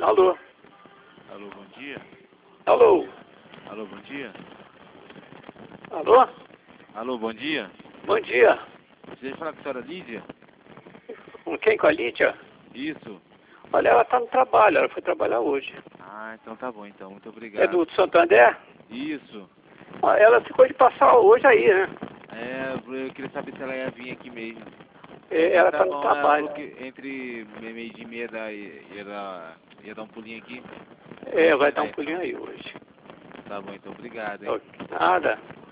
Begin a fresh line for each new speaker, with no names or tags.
Alô?
Alô, bom dia.
Alô?
Alô, bom dia.
Alô?
Alô, bom dia.
Bom dia.
Você falar com a senhora Lídia?
Com quem? Com a Lídia?
Isso.
Olha, ela tá no trabalho, ela foi trabalhar hoje.
Ah, então tá bom, então. Muito obrigado.
É do Santander?
Isso.
Ah, ela ficou de passar hoje aí, né?
Eu queria saber se ela ia vir aqui mesmo.
Ela tá no
Bom, ela
trabalho.
falou que entre meio dia e meia ia dar um pulinho aqui.
Vai dar um pulinho aí hoje.
Tá bom, então. Obrigado, hein.
Ok, nada.